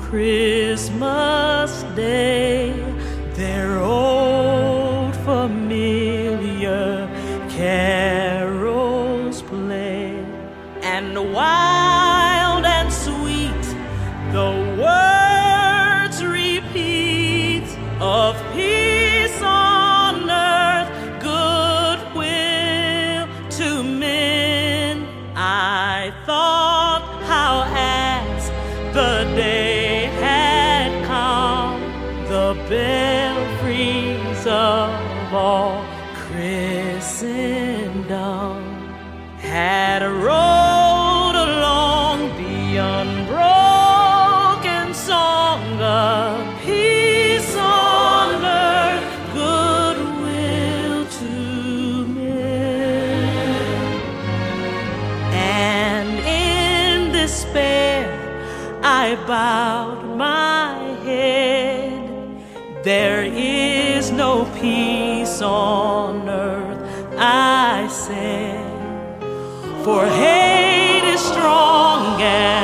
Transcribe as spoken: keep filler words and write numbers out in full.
Christmas Day, their old familiar carols play, and wild and sweet the words repeat of peace on earth, goodwill to men. I thought how as the day had come, the belfries of all Christendom had rolled along the unbroken song of peace on earth, goodwill to men. And in despair I bowed my head. There is no peace on earth, I said, for hate is strong and